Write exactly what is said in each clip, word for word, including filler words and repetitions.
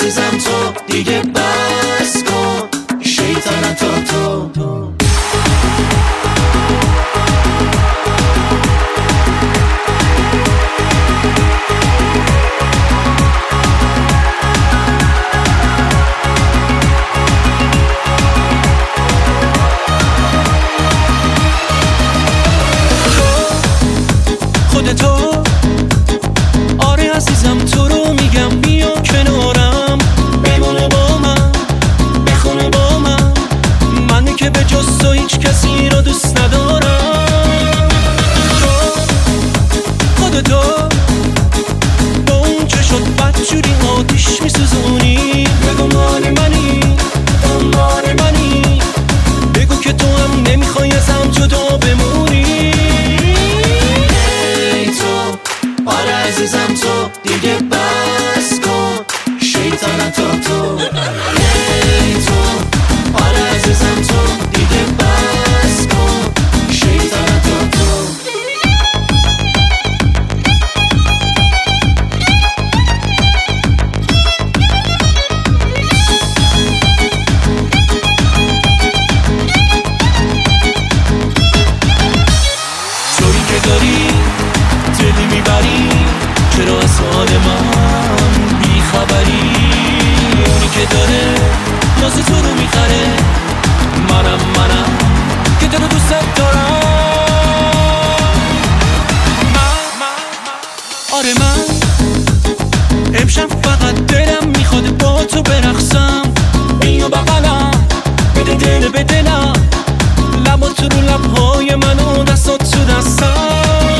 عزیزم تو دیگه بس کن شیطنت تا تو خودتو آره عزیزم تو رو میگم بیا کنارم بمونه با من بخونه با من منی که به جز تو هیچ کسی رو دوست ندارم تو خودتو با اون چه شد بدجوری آتیش میسوزونی بگو مال منی مال منی بگو که تو هم نمیخوای ازم جدا بمونی آره عزیزم تو دیگه بس کن شیطنت تا تو ای تو آره عزیزم تو دیگه بس کن شیطنت تا تو تویی که داری دلی میبری چرا از حال من بیخبری اونی که داره ناز تو رو میخره منم منم که تو رو دوست دارم من آره من امشب فقط دلم میخواد با تو برقصم بیا بغلم بده دل به دلم لبات رو لبهای من و دستات تو دستم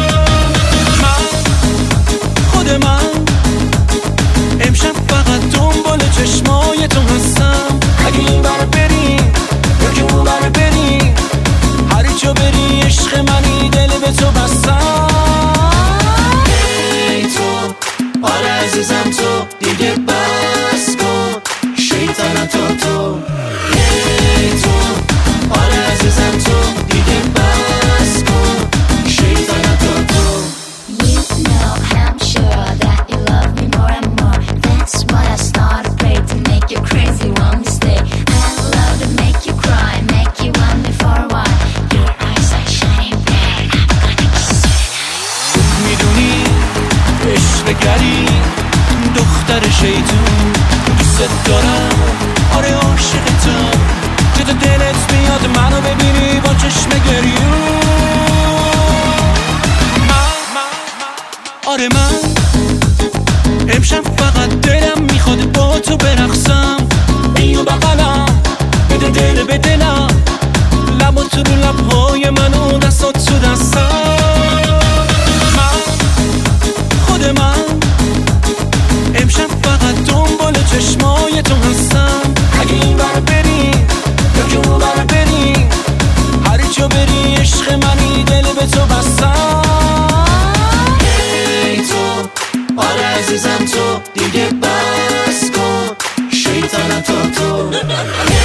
من امشب فقط دنبال چشمای تو هستم اگه این بر بری یا که اون بر بری هر جا بری عشق منی دل به تو بستم ای تو آره عزیزم تو دیگه بس کن شیطنت تا تو ای تو آره عزیزم تو دیگه بس کن شیطنت تا تو بگری دختر شیطون دوست دارم آره عاشقتم که تو دلت میاد منو ببینی با چشم گریون آره من امشب فقط دلم میخواد با تو برقصم بیا بغلم بده دل به دلم لبات رو لبهای من و دستات تو دستم من امشب فقط دنبال چشمای تو هستم اگه این بر بری یا که اون بر بری هر جا بری عشق منی دل به تو بستم ای تو آره عزیزم تو دیگه بس کن شیطنت تا تو